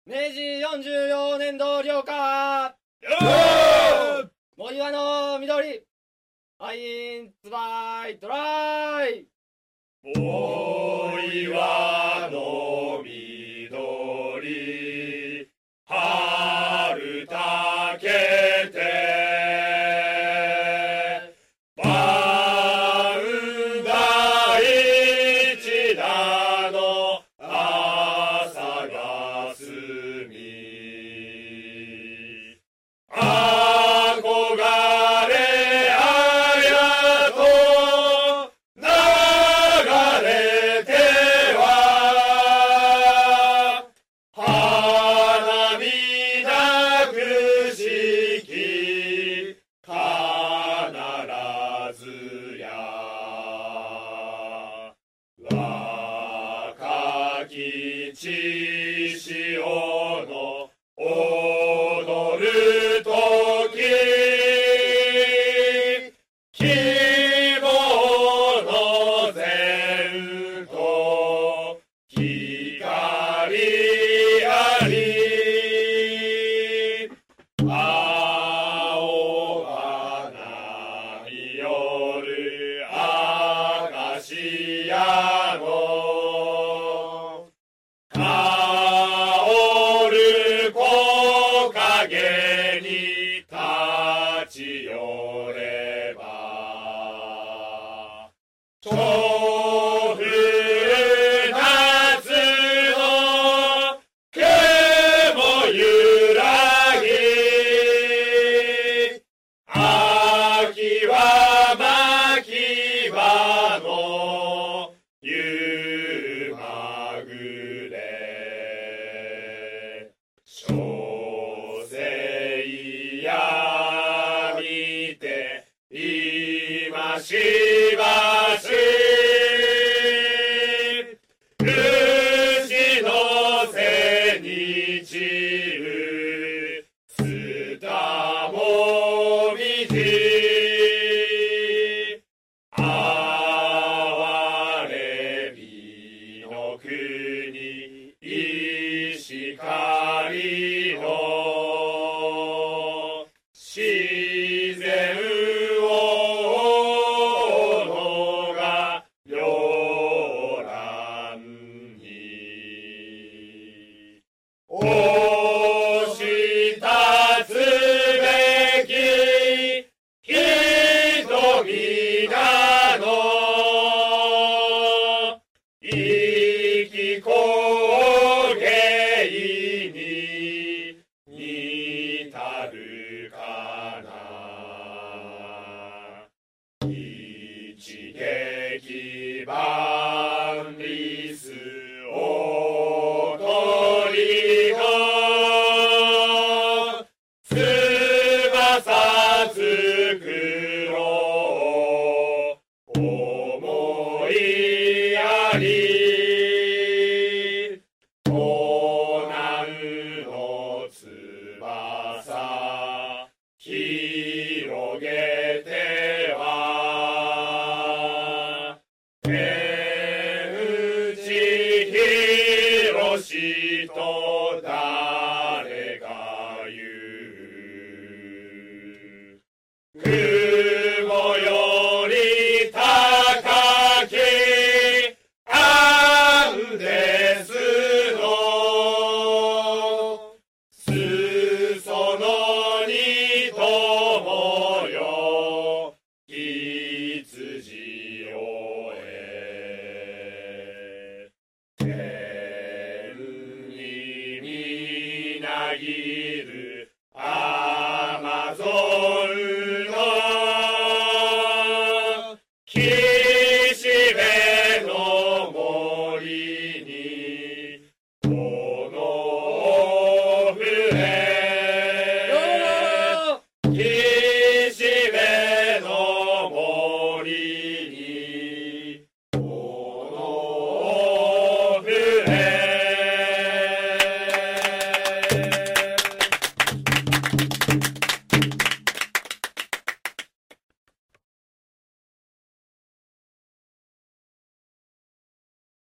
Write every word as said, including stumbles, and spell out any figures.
めいじよんじゅうよねんど了下森岩の緑アインツバイトライ森岩の緑春たけて万代一だの朝がすみ憧れあやと流れては花火なくしき必ずや若き血潮の踊るとき希望の前途光あり青がない夜明石屋の香る木陰に立ち寄れば調布夏の雲揺らぎ秋は牧場の夕まぐれ小生や見て今しばし主の背に散るすたもみじ哀れみの国石狩の自然をが両乱に押し立つべき人々の生き焦げに似たるかな一撃万里す踊りの翼つくろう思いやり東南の翼広げては天地広しと誰が言う雲より高きアンデスの裾野に友よ羊をえ天にみなぎ